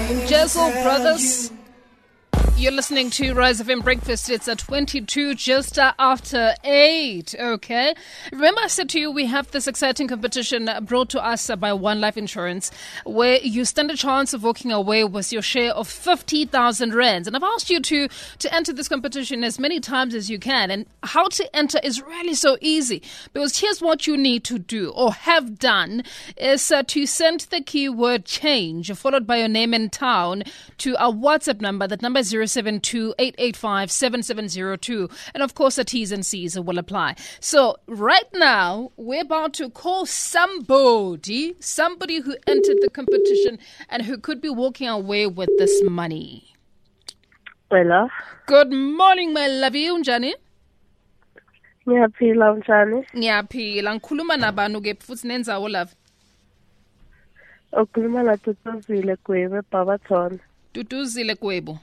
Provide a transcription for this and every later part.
Jessel Brothers. You're listening to Rise FM Breakfast. It's at 22 just after 8, okay? Remember I said to you we have this exciting competition brought to us by One Life Insurance where you stand a chance of walking away with your share of 50,000 rands. And I've asked you to enter this competition as many times as you can. And how to enter is really so easy because here's what you need to do or have done is to send the keyword change followed by your name and town to our WhatsApp number. That number is 072-885-7702. And of course, the T's and C's will apply. So right now, we're about to call somebody who entered the competition and who could be walking away with this money. Hello. Good morning, my lovey. Unjani? Ngiyaphila unjani? Ngiyaphila. Ngikhuluma nabani ke futhi nenzawo love? Ukhuluma na Tutuzile Kwebe Babaton. Tutuzile Kwebo.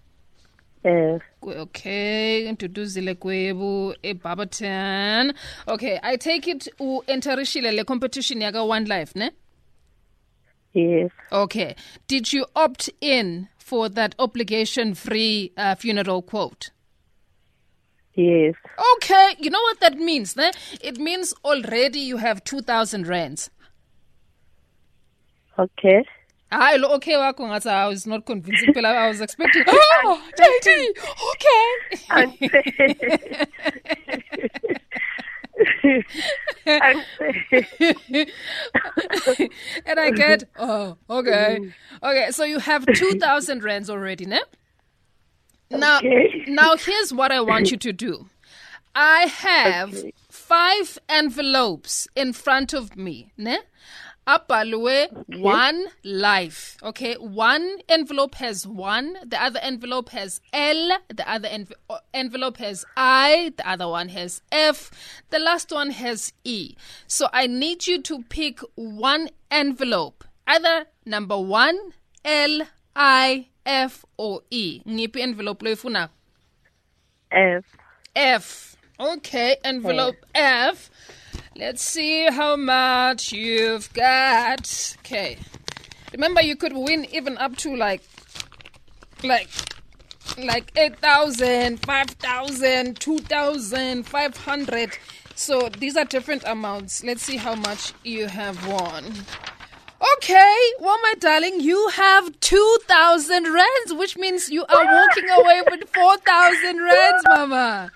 Okay, Tutuzile Kwebo Babaton. Okay, I take it u enterishile le competition yaga One Life, ne? Yes. Okay. Did you opt in for that obligation-free funeral quote? Yes. Okay, you know what that means, ne? It means already you have 2,000 rands. Okay. Okay, I was not convincing. I was expecting. Oh, JD. Okay. And I get. Oh, okay. Okay. So you have 2,000 rands already, ne? Now, here's what I want you to do. I have 5 envelopes in front of me, ne? Abhalwe One Life. Okay, one envelope has 1, the other envelope has L, the other envelope has I, the other one has F, the last one has E. So I need you to pick one envelope, either number 1, L, I, F, or E. Ngiphi envelope lo ifuna? F. F. Okay, envelope F. Let's see how much you've got. Okay. Remember, you could win even up to like 8,000, 5,000, 2,500. So these are different amounts. Let's see how much you have won. Okay, well, my darling, you have 2,000 rands, which means you are walking away with 4,000 rands, mama.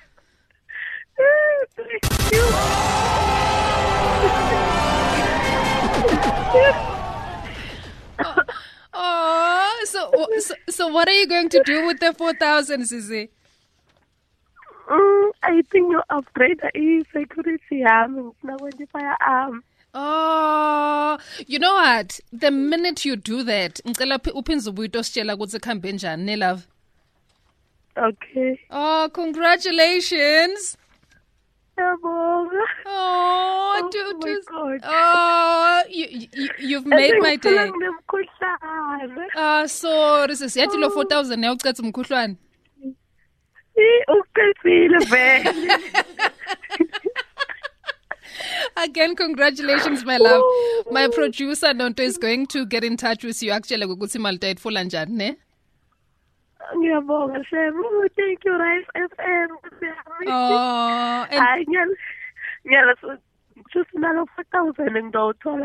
Thank you. So what are you going to do with the 4,000, Sisi? I think you upgrade the security arm now when you fire arm. Oh, you know what? The minute you do that, love. Okay. Oh, congratulations. Oh, my God. Oh, you've made my day. Sorry, sis. Yathi lo 4,000 now ucatha umkhuhlwane. Again, congratulations, my love. My producer Nonto is going to get in touch with you actually ukuthi malta itfola njani, ne? Ngiyabonga Shem. Thank you, Rise FM. Oh, and just another 4,000 and go to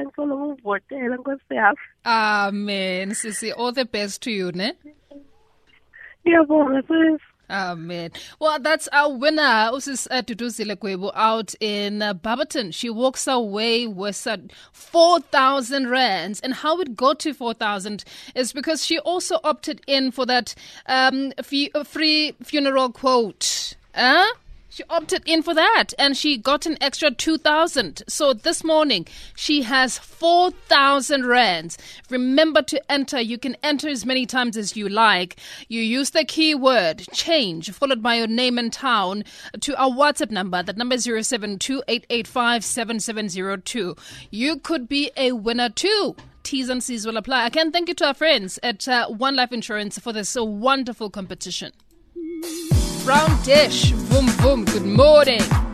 Amen, Sisi. All the best to you, ne? Ngiyabonga sis. Amen. Well, that's our winner, Usis Tutuzile Kwebo, out in Barberton. She walks away with 4,000 rands. And how it got to 4,000 is because she also opted in for that free funeral quote. She opted in for that and she got an extra 2,000. So this morning, she has 4,000 rands. Remember to enter. You can enter as many times as you like. You use the keyword change followed by your name and town to our WhatsApp number. That number is 072-885-7702. You could be a winner too. T's and C's will apply. Again, thank you to our friends at One Life Insurance for this wonderful competition. Brown Dish, boom, boom, good morning.